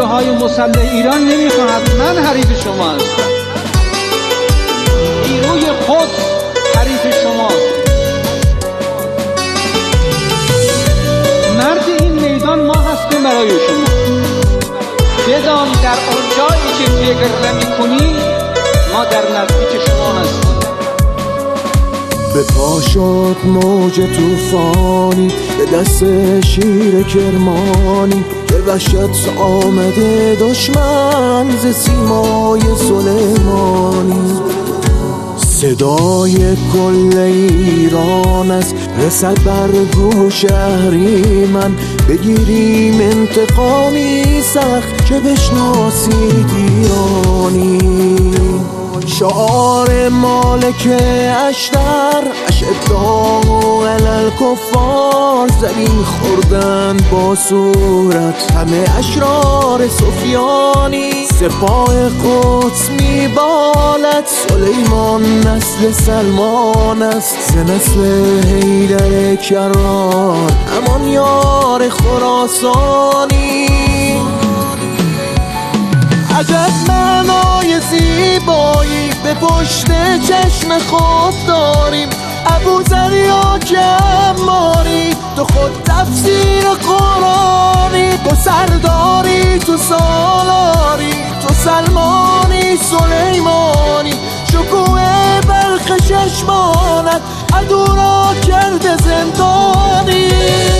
نیروهای مسلح ایران نمیخواهد، من حریف شما هستم. نیروی قدس حریف شماست. مرد این میدان ما هستیم برای شما. بدان در آنجایی که فکر نمی‌کنی ما در نزدیک شما هستیم. به پا شد موج طوفانی، به دست شیر کرمانی، که وحشت آمده دشمن ز سیمای سلیمانی. صدای کل ایران است رسد بر گوش اهریمن، بگیریم انتقامی سخت که بشناسید ایرانی. شعار مالک اشتر اشداء علی الکفار، زمین خوردن با صورت همه اشرار سفیانی. سپاه قدس میبالد سلیمان نسل سلمان است، ز نسل حیدر کرار همان یار خراسانی. عجب معنای زیبایی به پشت چشم خود داریم، ابوذر یا که عماری تو خود تفسیر قرآنی. تو سرداری، تو سالاری، تو سلمانی سلیمانی، شکوه برق چشمانت عدو را کرده زندانی.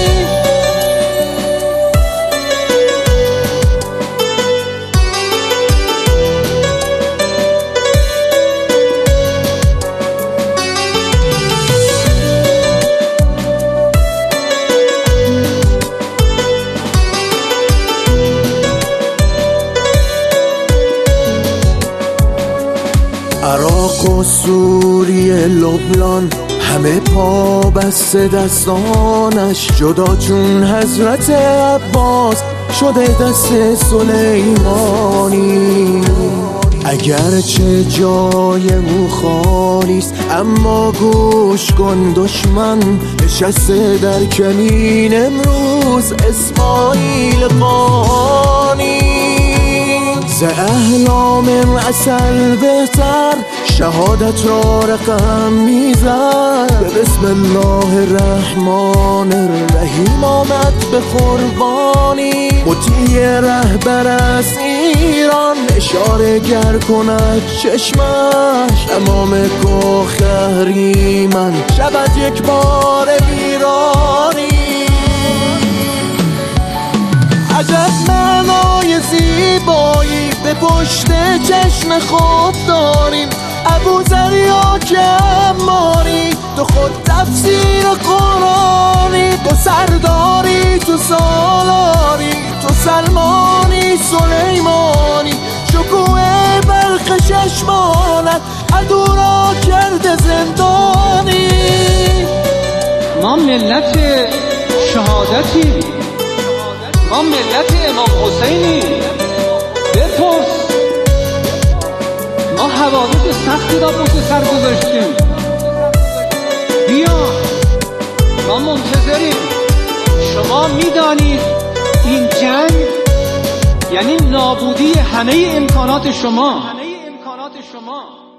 عراق و سوریه لبنان همه پا بسته دستانش، جدا چون حضرت عباس شده دست سلیمانی. اگرچه جای او خالیست اما گوش کن دشمن نشسته در کمین امروز اسماعیل قانی. ز احلام عسل بهتر شهادت را رقم میزد، به بسم الله الرحمن الرحیم آمد به قربانی. مطیع رهبر از ایران اشاره گر کند چشمش، تمام کاخ اهریمن شود یک بار ویرانی. عجب معنای زیبایی به پشت چشم خود داریم، ابوذر یا که عماری تو خود تفسیر قرآنی. تو سرداری، تو سالاری، تو سلمانی سلیمانی، شکوه برق چشمانت عدو را کرده زندانی. ما ملت شهادتی، ما ملت امام حسینی. بپرس، ما حوادث سختی را پشت سر گذاشتیم. بیا، ما منتظریم. شما میدانید این جنگ یعنی نابودی همه امکانات شما.